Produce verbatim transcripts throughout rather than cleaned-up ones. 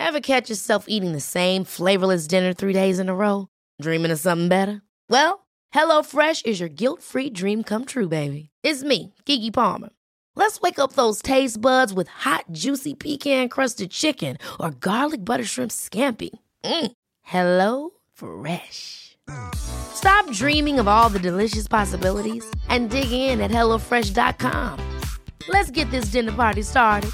Ever catch yourself eating the same flavorless dinner three days in a row? Dreaming of something better? Well, HelloFresh is your guilt-free dream come true, baby. It's me, Keke Palmer. Let's wake up those taste buds with hot, juicy pecan-crusted chicken or garlic butter shrimp scampi. Mm. Hello Fresh. Stop dreaming of all the delicious possibilities and dig in at hello fresh dot com. Let's get this dinner party started.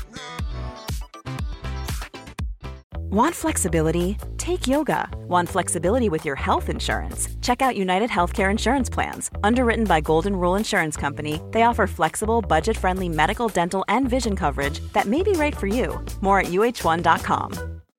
Want flexibility? Take yoga. Want flexibility with your health insurance? Check out United Healthcare Insurance Plans. Underwritten by Golden Rule Insurance Company, they offer flexible, budget-friendly medical, dental, and vision coverage that may be right for you. More at u h one dot com.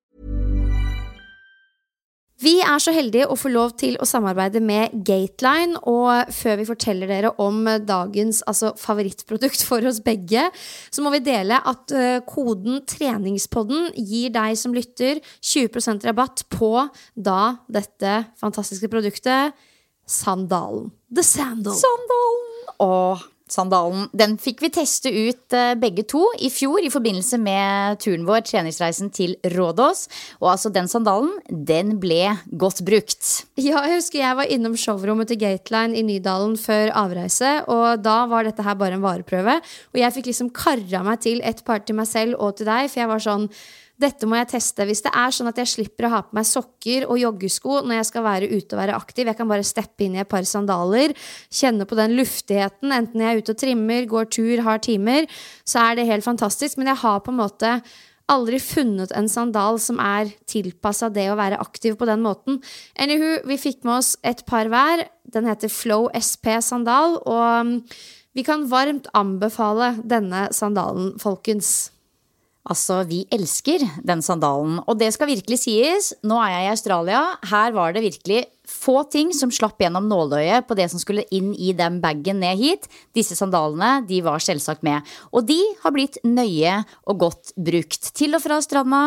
Vi er så heldige å få lov til å samarbeide med Gateline, og før vi forteller dere om dagens altså, favorittprodukt for oss begge, så må vi dele at uh, koden treningspodden gir deg som lytter tjue prosent rabatt på da dette fantastiske produktet, sandalen. The Sandal. Sandalen! Åh, sandalen. Den fikk vi teste ut uh, begge to i fjor i forbindelse med turen vår, treningsreisen til Rådås. Og altså den sandalen, den ble godt brukt. Ja, jeg husker jeg var innom showrommet til Gateline i Nydalen før avreise, og da var dette her bare en vareprøve. Og jeg fikk liksom karra meg til et par til meg selv og til deg, for jeg var sånn, dette må jeg teste. Hvis det er sånn at jeg slipper å ha på meg sokker og joggesko når jeg skal være ute og være aktiv, jeg kan bare steppe inn i et par sandaler, kjenne på den luftigheten, enten jeg er ute og trimmer, går tur, har timer, så er det helt fantastisk. Men jeg har på en måte aldri funnet en sandal som er tilpasset det å være aktiv på den måten. Anywho, vi fikk med oss et par hver. Den heter Flow S P sandal, og vi kan varmt anbefale denne sandalen, folkens. Altså, vi elsker den sandalen, og det skal virkelig sies, nå er jeg i Australia, her var det virkelig få ting som slapp gjennom nåløyet på det som skulle inn i den baggen ned hit. Disse sandalene, de var selvsagt med, og de har blitt nøye og godt brukt. Til og fra stranda,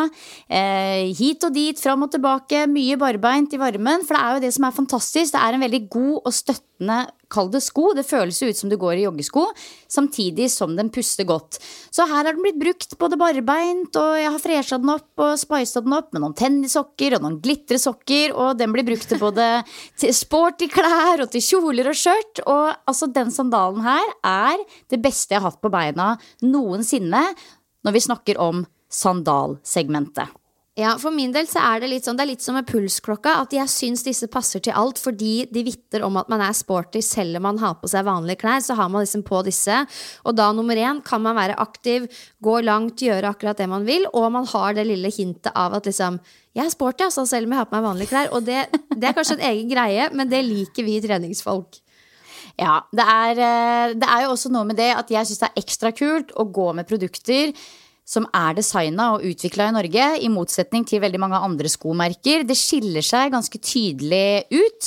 eh, hit og dit, fram og tilbake, mye barbeint i varmen, for det er jo det som er fantastisk, det er en veldig god og støttende kall det sko, det føles ut som du går i joggesko, samtidig som den puster godt. Så her har den blitt brukt både barbeint, og jeg har freshet den opp og spicet den opp med noen tennissokker og noen glitresokker, og den blir brukt til både til sporty klær og til kjoler og skjørt, og altså den sandalen her er det beste jeg har hatt på beina noensinne når vi snakker om sandalsegmentet. Ja, for min del så er det litt sånn, det er litt som med pulsklokka, at jeg synes disse passer til alt, fordi de vitter om at man er sporty, selv om man har på seg vanlige klær, så har man liksom på disse, og da nummer én, kan man være aktiv, gå langt, gjøre akkurat det man vil, og man har det lille hintet av at liksom, jeg er sporty, altså, selv om jeg har på meg vanlige klær, og det, det er kanskje en egen greie, men det liker vi treningsfolk. Ja, det er, det er jo også noe med det at jeg synes det er ekstra kult å gå med produkter som er designet og utviklet i Norge, i motsetning til veldig mange andre skomerker. Det skiller seg ganske tydelig ut,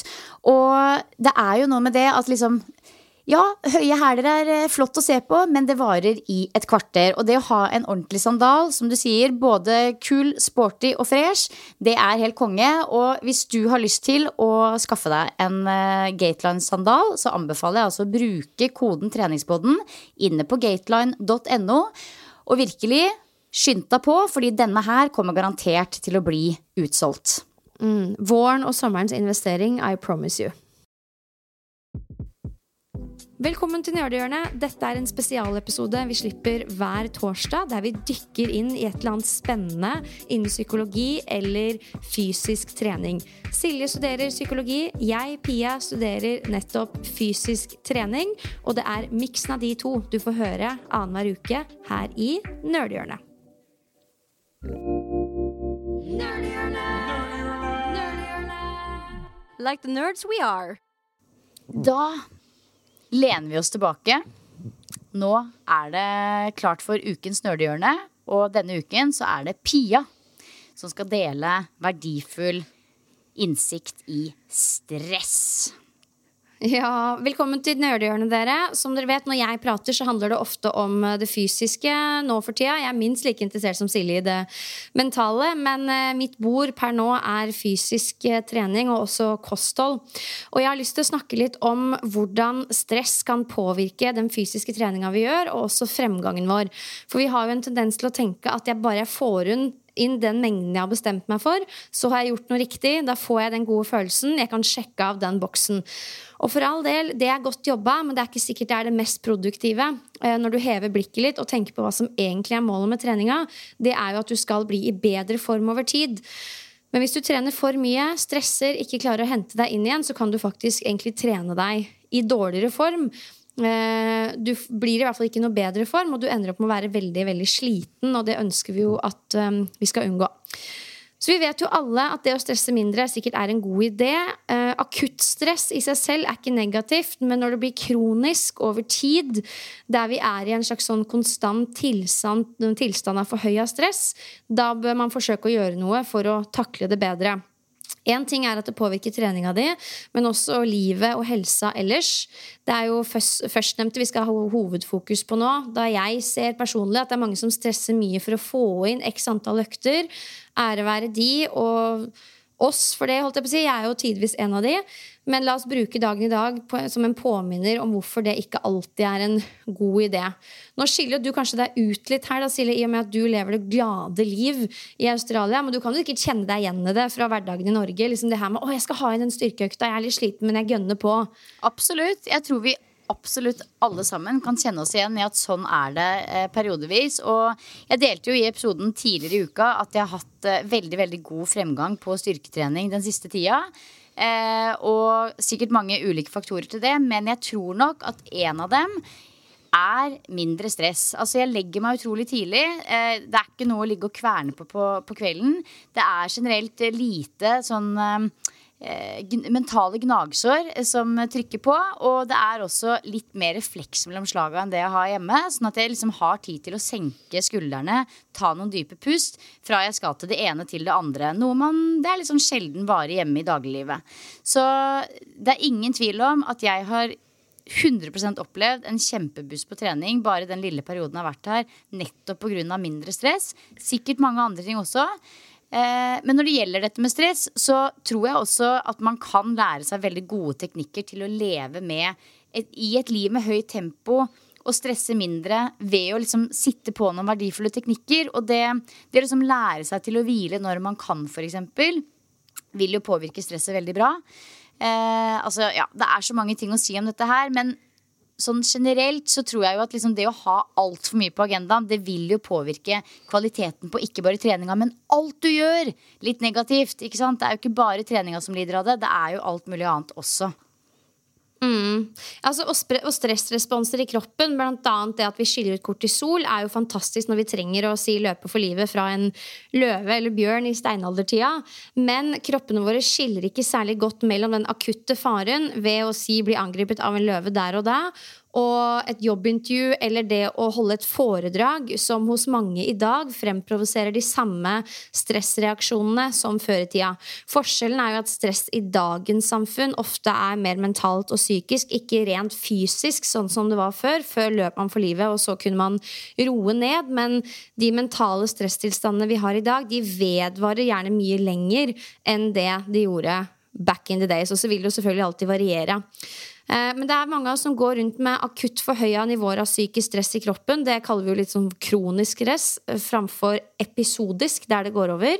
og det er jo noe med det at liksom, ja, høye hæler er flott å se på, men det varer i et kvarter, og det å ha en ordentlig sandal, som du sier, både kul, sporty og fresh, det er helt konge, og hvis du har lyst til å skaffe deg en uh, Gateline sandal, så anbefaler jeg altså å bruke koden treningspodden inne på gateline punktum no, og virkelig skynd deg på, fordi denne her kommer garantert til å bli utsolgt. Mm, våren og sommerens investering, I promise you. Velkommen til Nerdehjørnet. Dette er en spesialepisode vi slipper hver torsdag, der vi dykker inn i et eller annet spennende innen psykologi eller fysisk trening. Silje studerer psykologi, jeg, Pia, studerer nettopp fysisk trening, og det er miksen av de to du får høre annenhver uke her i Nerdehjørnet. Nerdehjørnet! Nerdehjørnet! Like the nerds we are. Da lener vi oss tilbake. Nå er det klart for ukens Nerdehjørne, og denne uken så er det Pia som skal dele verdifull innsikt i stress. Ja, velkommen til Nerdehjørnet dere. Som dere vet, når jeg prater så handler det ofte om det fysiske nå for tida. Jeg er minst like interessert som Silje i det mentale, men mitt bord per nå er fysisk trening og også kosthold. Og jeg har lyst til å snakke litt om hvordan stress kan påvirke den fysiske treningen vi gjør, og også fremgangen vår. For vi har jo en tendens til å tenke at jeg bare får unn inn den mengden jeg har bestemt meg for, så har jeg gjort noe riktig, da får jeg den gode følelsen, jeg kan sjekke av den boksen. Og for all del, det er godt jobba, men det er ikke sikkert det er det mest produktive. Når du hever blikket litt og tenker på hva som egentlig er målet med treninga, det er jo at du skal bli i bedre form over tid. Men hvis du trener for mye, stresser, ikke klarer å hente deg inn igjen, så kan du faktisk egentlig trene deg i dårligere form. Du blir i hvert fall ikke noe bedre form, og du ender opp med å være veldig, veldig sliten, og det ønsker vi jo at um, vi skal unngå. Så vi vet jo alle at det å stresse mindre sikkert er en god idé. Uh, akuttstress i seg selv er ikke negativt, men når det blir kronisk over tid, der vi er i en slags sånn konstant tilstand, tilstand av for høy av stress, da bør man forsøke å gjøre noe for å takle det bedre. En ting er at det påvirker treninga di, men også livet og helsa ellers. Det er jo først, førstnevnte vi skal ha hovedfokus på nå, da jeg ser personlig at det er mange som stresser mye for å få inn x antall økter. Ære være de, og oss for det, holdt jeg på å si. Jeg er jo tidvis en av de, men la oss bruke dagen i dag på, som en påminner om hvorfor det ikke alltid er en god idé. Nå skiller du kanskje deg ut litt her, da, Silje, i og med at du lever det glade liv i Australia, men du kan jo ikke kjenne deg igjen i det fra hverdagen i Norge. Liksom det her med, å, jeg skal ha inn en styrkeøkta, jeg er litt sliten, men jeg gønner på. Absolutt, jeg tror vi absolutt alle sammen kan kjenne oss igjen i at sånn er det eh, periodevis. Og jeg delte jo i episoden tidligere i uka at jeg har hatt eh, veldig, veldig god fremgang på styrketrening den siste tida. Eh, og sikkert mange ulike faktorer til det, men jeg tror nok at en av dem er mindre stress. Altså jeg legger meg utrolig tidlig. Eh, det er ikke noe å ligge og kverne på, på på kvelden. Det er generelt lite sånn eh, mentale gnagsår som trykker på, og det er også litt mer refleks mellom slaga enn det jeg har hjemme, sånn at jeg liksom har tid til å senke skuldrene, ta noen dype pust fra jeg skal til det ene til det andre, noe man, det er litt sånn sjelden varer hjemme i dagliglivet. Så det er ingen tvil om at jeg har hundre prosent opplevd en kjempeboost på trening bare den lille perioden jeg har vært her, nettopp på grunn av mindre stress, sikkert mange andre ting også. Men når det gjelder dette med stress, så tror jeg også at man kan lære seg veldig gode teknikker til å leve med et, i et liv med høyt tempo og stresse mindre ved å liksom sitte på noen verdifulle teknikker. Og det, det liksom lære seg til å hvile når man kan, for eksempel, vil jo påvirke stresset veldig bra. Eh, altså, ja, det er så mange ting å si om dette her, men sånn generelt så tror jeg jo at liksom det å ha alt for mye på agendaen, det vil jo påvirke kvaliteten på ikke bare treninga, men alt du gjør litt negativt, ikke sant? Det er jo ikke bare treninga som lider av det, det er jo alt mulig annet også. Mm. Altså, og, og stressresponser i kroppen, blant annet det at vi skiller ut kortisol, er jo fantastisk når vi trenger å si løpe for livet fra en løve eller bjørn i steinaldertida, men kroppene våre skiller ikke særlig godt mellom den akutte faren ved å si bli angrepet av en løve der og da, og et jobbintervju eller det å holde et foredrag som hos mange i dag fremprovoserer de samme stressreaksjonene som før i tida. Forskjellen er jo at stress i dagens samfunn ofte er mer mentalt og psykisk, ikke rent fysisk, sånn som det var før. Før løp man for livet, og så kunne man roe ned, men de mentale stresstilstandene vi har i dag, de vedvarer gjerne mye lenger enn det de gjorde back in the days, og så vil det jo selvfølgelig alltid variere. Men det er mange av oss som går rundt med akutt forhøya nivåer av psykisk stress i kroppen. Det kaller vi jo litt sånn kronisk stress framfor episodisk, der det går over.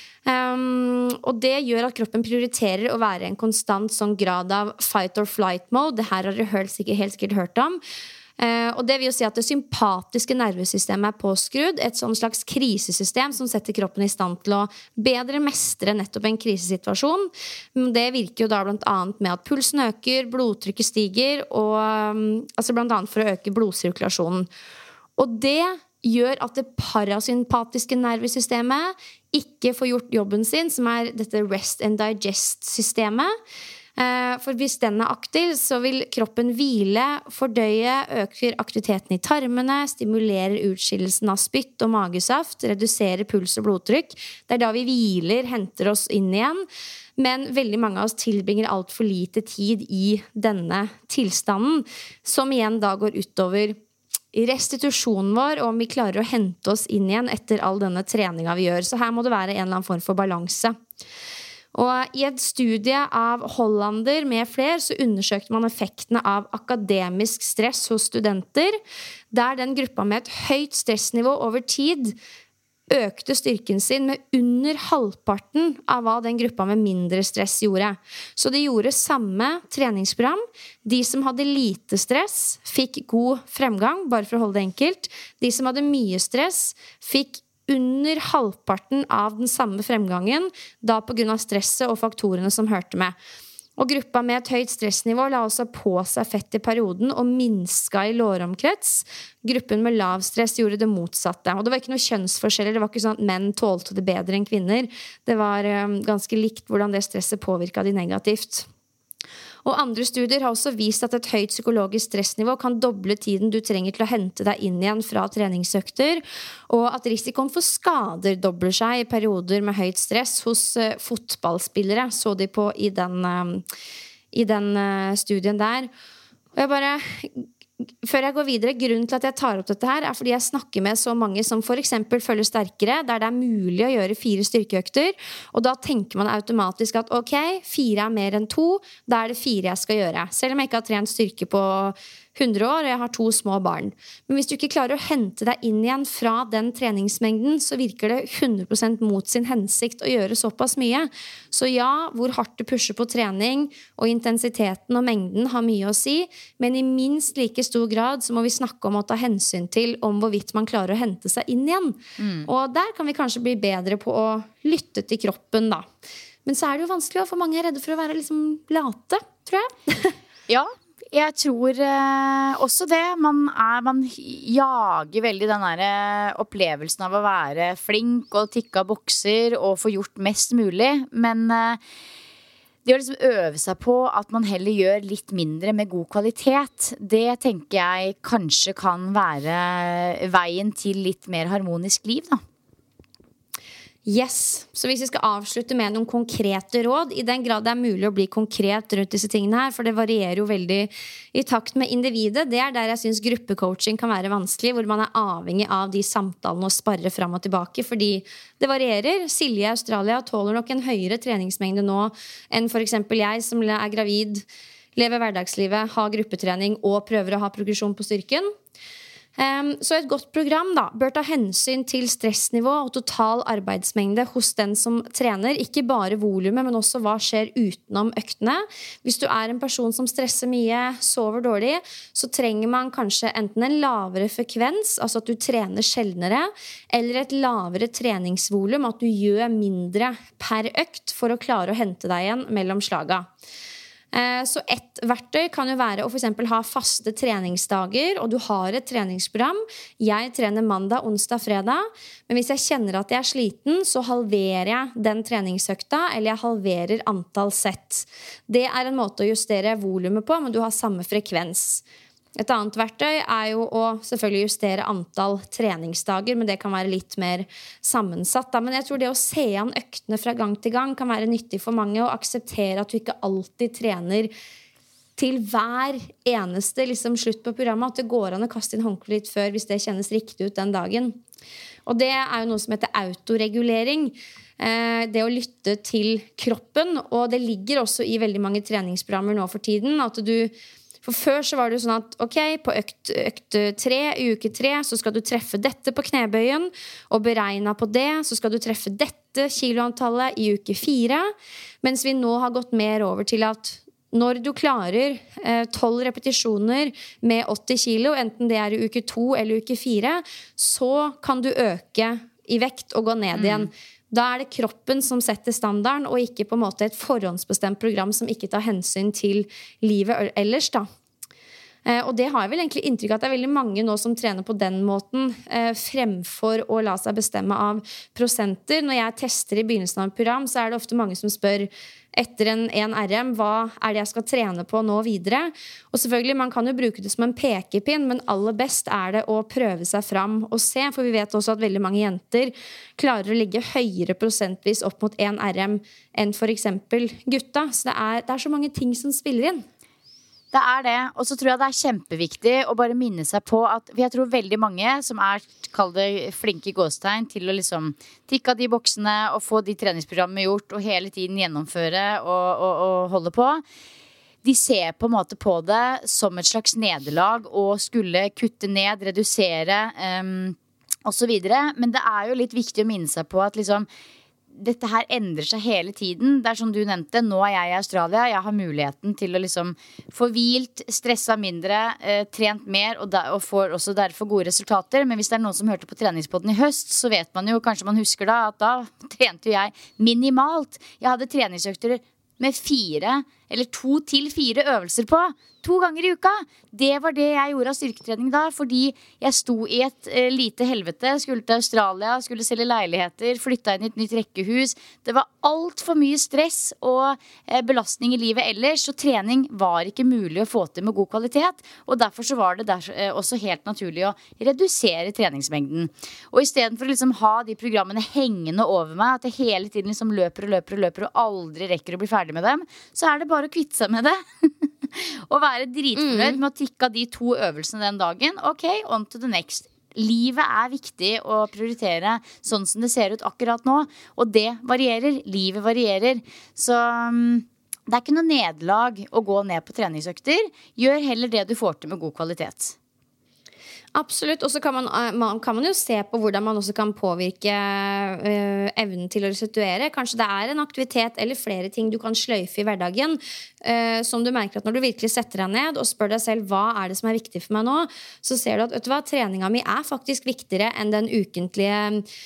Um, og det gjør at kroppen prioriterer å være en konstant sånn grad av fight or flight mode. Det her har dere helt sikkert, helt sikkert hørt om. Uh, og det vil jo si at det sympatiske nervesystemet er påskrudd, et sånn slags krisesystem som setter kroppen i stand til å bedre mestre nettopp en krisesituasjon. Det virker jo da blant annet med at pulsen øker, blodtrykket stiger, og, um, altså blant annet for å øke blodsirkulasjonen. Og det gjør at det parasympatiske nervesystemet ikke får gjort jobben sin, som er dette rest and digest-systemet. For hvis den er aktiv, så vil kroppen hvile, fordøye, øker aktiviteten i tarmene, stimulerer utskillelsen av spytt og magesaft, reduserer puls og blodtrykk. Det er da vi hviler, henter oss inn igjen. Men veldig mange av oss tilbringer alt for lite tid i denne tilstanden, som igjen da går utover restitusjonen vår, og om vi klarer å hente oss inn igjen etter all denne treninga vi gjør. Så her må det være en eller annen form for balanse. Og i et studie av Hollander med flere så undersøkte man effektene av akademisk stress hos studenter, der den gruppa med et høyt stressnivå over tid økte styrken sin med under halvparten av hva den gruppa med mindre stress gjorde. Så de gjorde samme treningsprogram. De som hadde lite stress fikk god fremgang, bare for å holde det enkelt. De som hadde mye stress fikk under halvparten av den samme fremgangen, da på grunn av stresset og faktorene som hørte med. Og gruppa med et høyt stressnivå la også på seg fett i perioden og minska i låromkrets. Gruppen med lav stress gjorde det motsatte. Og det var ikke noe kjønnsforskjeller, det var ikke sånn at menn tålte det bedre enn kvinner. Det var um, ganske likt hvordan det stresset påvirket de negativt. Og andre studier har også vist at et høyt psykologisk stressnivå kan doble tiden du trenger til å hente deg inn igjen fra treningsøkter, og at risikoen for skader dobler seg i perioder med høyt stress hos uh, fotballspillere, så de på i den, uh, i den uh, studien der. Og jeg bare... Før jeg går videre, grunnen til at jeg tar opp dette her er fordi jeg snakker med så mange som for eksempel følger sterkere, der det er mulig å gjøre fire styrkeøkter, og da tenker man automatisk at ok, fire er mer enn to, da er det fire jeg skal gjøre. Selv om jeg ikke har trent styrke på hundre år, og jeg har to små barn. Men hvis du ikke klarer å hente deg inn igjen fra den treningsmengden, så virker det hundre prosent mot sin hensikt å gjøre såpass mye. Så ja, hvor hardt du pusher på trening, og intensiteten og mengden har mye å si, men i minst like stor grad så må vi snakke om å ta hensyn til om hvorvidt man klarer å hente seg inn igjen. Mm. Og der kan vi kanskje bli bedre på å lytte til kroppen da. Men så er det jo vanskelig, for mange er redde for å være liksom late, tror jeg. Ja, jeg tror eh, også det. Man, er, man jager veldig den der eh, opplevelsen av å være flink og tikke av bokser og få gjort mest mulig. Men eh, det å liksom øve seg på at man heller gjør litt mindre med god kvalitet, det tenker jeg kanskje kan være veien til litt mer harmonisk liv, da. Yes, så hvis vi skal avslutte med noen konkrete råd, i den grad det er mulig å bli konkret rundt disse tingene her, for det varierer jo veldig i takt med individet, det er der jeg synes gruppecoaching kan være vanskelig, hvor man er avhengig av de samtalene og sparre frem og tilbake, fordi det varierer. Silje i Australia tåler nok en høyere treningsmengde nå enn for eksempel jeg som er gravid, lever hverdagslivet, har gruppetrening og prøver å ha progresjon på styrken. Um, så et godt program da, bør ta hensyn til stressnivå og total arbeidsmengde hos den som trener, ikke bare volumet, men også hva skjer utenom øktene. Hvis du er en person som stresser mye, sover dårlig, så trenger man kanskje enten en lavere frekvens, altså at du trener sjeldnere, eller et lavere treningsvolum, at du gjør mindre per økt for å klare å hente deg igjen mellom slaga. Så et verktøy kan jo være å for eksempel ha faste treningsdager, og du har et treningsprogram. Jeg trener mandag, onsdag, fredag, men hvis jeg kjenner at jeg er sliten, så halverer jeg den treningsøkta, eller jeg halverer antall sett. Det er en måte å justere volumet på, men du har samme frekvens. Et annet verktøy er jo å selvfølgelig justere antall treningsdager, men det kan være litt mer sammensatt da. Men jeg tror det å se an øktene fra gang til gang kan være nyttig for mange, og akseptere at du ikke alltid trener til hver eneste liksom, slutt på programmet, at det går an å kaste inn håndkle litt før hvis det kjennes riktig ut den dagen. Og det er jo noe som heter autoregulering. Det å lytte til kroppen, og det ligger også i veldig mange treningsprogrammer nå for tiden, at du For før så var det jo sånn at ok, på økt, økt tre, i uke tre, så skal du treffe dette på knebøyen, og beregnet på det, så skal du treffe dette kiloantallet i uke fire, mens vi nå har gått mer over til at når du klarer tolv eh, repetisjoner med åtti kilo, enten det er i uke to eller uke fire, så kan du øke i vekt og gå ned igjen. Mm. Da er det kroppen som setter standarden, og ikke på en måte et forhåndsbestemt program som ikke tar hensyn til livet ellers da. Eh, og det har jeg vel egentlig inntrykk av at det er veldig mange nå som trener på den måten, eh, fremfor å la seg bestemme av prosenter. Når jeg tester i begynnelsen av et program, så er det ofte mange som spør etter en, en R M, hva er det jeg skal trene på nå videre? Og selvfølgelig, man kan jo bruke det som en pekepinn, men aller best er det å prøve seg fram og se, for vi vet også at veldig mange jenter klarer å ligge høyere prosentvis opp mot en R M enn for eksempel gutta. Så det er, det er så mange ting som spiller inn. Det er det, og så tror jeg det er kjempeviktig å bare minne seg på at jeg tror veldig mange som er, kall det flinke gåstegn, til å liksom tikke av de boksene og få de treningsprogrammene gjort og hele tiden gjennomføre og, og, og holde på. De ser på en måte på det som et slags nederlag og skulle kutte ned, redusere um, og så videre. Men det er jo litt viktig å minne seg på at liksom dette her endrer seg hele tiden. Det er som du nevnte, nå er jeg i Australia. Jeg har muligheten til å liksom få hvilt, stressa mindre, eh, trent mer og, der, og får også derfor gode resultater. Men hvis det er noen som hørte på treningspodden i høst, så vet man jo, kanskje man husker da, at da trente jeg minimalt. Jeg hadde treningsøkter med fire eller to til fire øvelser på to ganger i uka. Det var det jeg gjorde av styrketrening da, fordi jeg sto i et eh, lite helvete, skulle til Australia, skulle selge leiligheter, flytta inn i et nytt rekkehus. Det var alt for mye stress og eh, belastning i livet ellers, så trening var ikke mulig å få til med god kvalitet, og derfor så var det der, eh, også helt naturlig å redusere treningsmengden. Og i stedet for å liksom ha de programmene hengende over meg, at jeg hele tiden liksom løper og løper og løper og aldri rekker å bli ferdig med dem, så er det bare å kvitte seg med det. Og være dritfornøyd mm. med å tikke av de to øvelsene den dagen. Ok, on to the next. Livet er viktig å prioritere sånn som det ser ut akkurat nå. Og det varierer, livet varierer. Så um, det er ikke noe nederlag å gå ned på treningsøkter. Gjør heller det du får til med god kvalitet. Absolutt, og så kan man, man, kan man jo se på hvordan man også kan påvirke øh, evnen til å restituere. Kanskje det er en aktivitet eller flere ting du kan sløyfe i hverdagen, øh, som du merker at når du virkelig setter deg ned og spør deg selv hva er det som er viktig for meg nå, så ser du at vet du hva, treninga mi er faktisk viktigere enn den ukentlige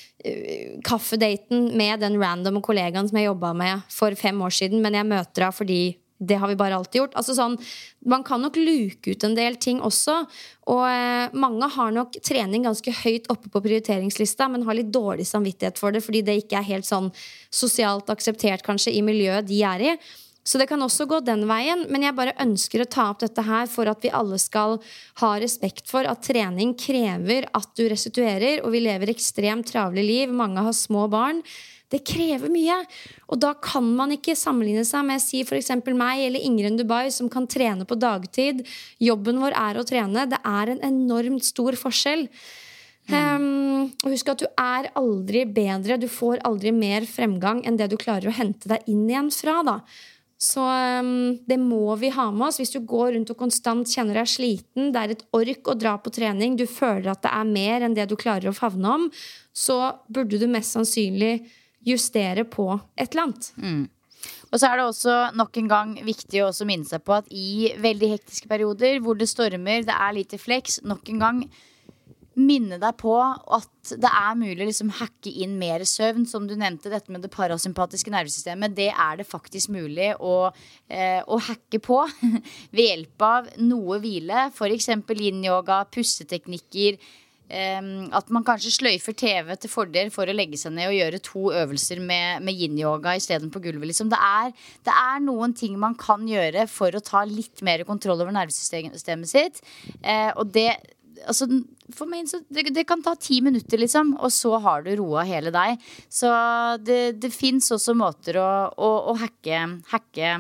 øh, kaffedaten med den random kollegaen som jeg jobbet med for fem år siden, men jeg møter deg fordi det har vi bare alltid gjort. Altså sånn, man kan nok luke ut en del ting også. Og eh, mange har nok trening ganske høyt oppe på prioriteringslista, men har litt dårlig samvittighet for det, fordi det ikke er helt sånn sosialt akseptert kanskje i miljøet de er i. Så det kan også gå den veien, men jeg bare ønsker å ta opp dette her for at vi alle skal ha respekt for at trening krever at du restituerer, og vi lever ekstremt travle liv. Mange har små barn. Det krever mye, og da kan man ikke sammenligne seg med si for eksempel meg eller Ingrid Dubai som kan trene på dagtid. Jobben vår er å trene. Det er en enormt stor forskjell. Mm. Um, og husk at du er aldri bedre, du får aldri mer fremgang enn det du klarer å hente deg inn igjen fra da. Så um, det må vi ha med oss. Hvis du går rundt og konstant kjenner deg sliten, det er et ork å dra på trening, du føler at det er mer enn det du klarer å favne om, så burde du mest sannsynlig justere på et eller annet. Mm. Og så er det også nok en gang viktig å også minne seg på at i veldig hektiske perioder hvor det stormer, det er lite flex, nok en gang minne deg på at det er mulig å liksom hacke inn mer søvn, som du nevnte, dette med det parasympatiske nervesystemet. Det er det faktisk mulig å, eh, å hacke på ved hjelp av noe hvile, for eksempel yin-yoga, pusteteknikker. Um, at man kanskje sløyfer T V til fordel for å legge seg ned og gjøre to øvelser med, med yin-yoga i stedet på gulvet liksom. det, er, det er noen ting man kan gjøre for å ta litt mer kontroll over nervesystemet sitt, uh, og det, altså, for meg så det, det kan ta ti minutter liksom, og så har du roa hele deg. Så det, det finnes også måter å, å, å hacke, hacke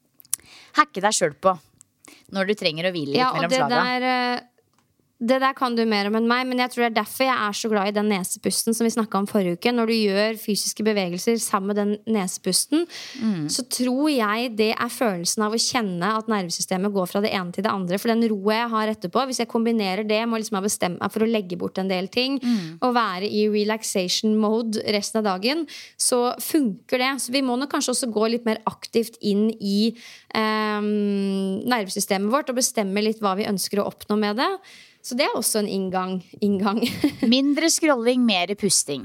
hacke deg selv på når du trenger å hvile litt ja, mellom slaga. Det der kan du mer om enn meg, men jeg tror det er derfor jeg er så glad i den nesepusten som vi snakket om forrige uke. Når du gjør fysiske bevegelser sammen med den nesepusten, mm. så tror jeg det er følelsen av å kjenne at nervesystemet går fra det ene til det andre. For den roen jeg har etterpå, hvis jeg kombinerer det med å liksom ha bestemt meg for å legge bort en del ting, mm. og være i relaxation mode resten av dagen, så funker det. Så vi må nok kanskje også gå litt mer aktivt inn i um, nervesystemet vårt og bestemme litt hva vi ønsker å oppnå med det. Så det er også en inngang, inngang. Mindre scrolling, mer pusting.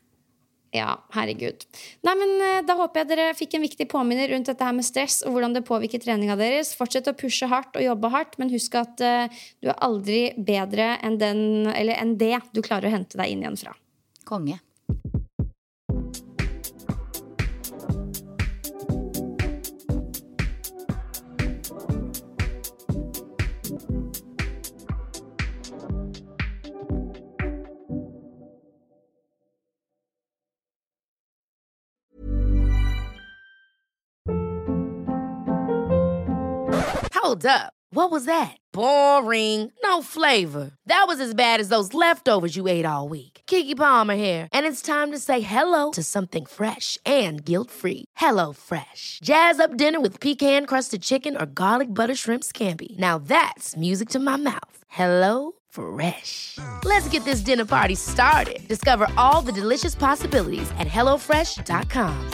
Ja, herregud. Nei, men da håper jeg dere fikk en viktig påminner rundt dette her med stress og hvordan det påvirker treninga deres. Fortsett å pushe hardt og jobbe hardt, men husk at uh, du er aldri bedre enn, den, eller enn det du klarer å hente deg inn igjen fra. Konge. Hold up. What was that? Boring. No flavor. That was as bad as those leftovers you ate all week. Keke Palmer here, and it's time to say hello to something fresh and guilt-free. Hello Fresh. Jazz up dinner with pecan-crusted chicken or garlic butter shrimp scampi. Now that's music to my mouth. Hello Fresh. Let's get this dinner party started. Discover all the delicious possibilities at hello fresh dot com.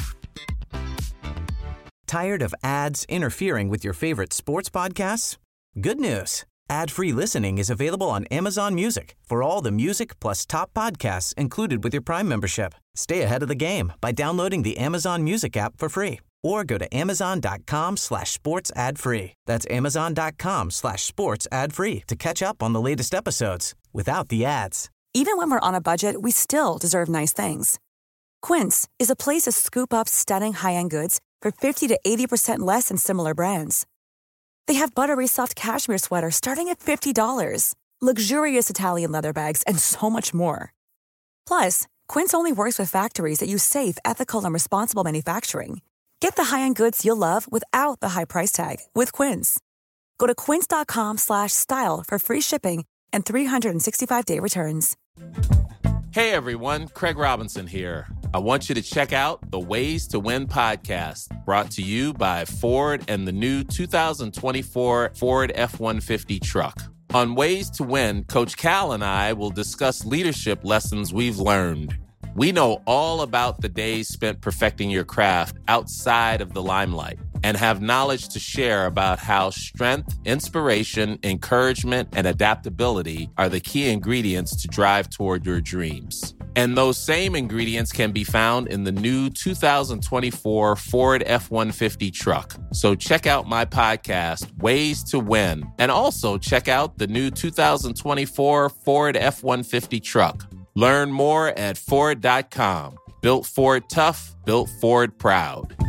Tired of ads interfering with your favorite sports podcasts? Good news. Ad-free listening is available on Amazon Music for all the music plus top podcasts included with your Prime membership. Stay ahead of the game by downloading the Amazon Music app for free or go to amazon.com slash sports ad free. That's amazon.com slash sports ad free to catch up on the latest episodes without the ads. Even when we're on a budget, we still deserve nice things. Quince is a place to scoop up stunning high-end goods for fifty to eighty percent less than similar brands. They have buttery soft cashmere sweaters starting at fifty dollars, luxurious Italian leather bags, and so much more. Plus, Quince only works with factories that use safe, ethical, and responsible manufacturing. Get the high-end goods you'll love without the high price tag with Quince. Go to quince.com slash style for free shipping and three sixty-five day returns. Hey everyone, Craig Robinson here. I want you to check out the Ways to Win podcast, brought to you by Ford and the new two thousand twenty-four Ford F one fifty truck. On Ways to Win, Coach Cal and I will discuss leadership lessons we've learned. We know all about the days spent perfecting your craft outside of the limelight and have knowledge to share about how strength, inspiration, encouragement, and adaptability are the key ingredients to drive toward your dreams. And those same ingredients can be found in the new two thousand twenty-four Ford F one fifty truck. So check out my podcast, Ways to Win, and also check out the new two thousand twenty-four Ford F one fifty truck. Learn more at Ford dot com. Built Ford tough, built Ford proud.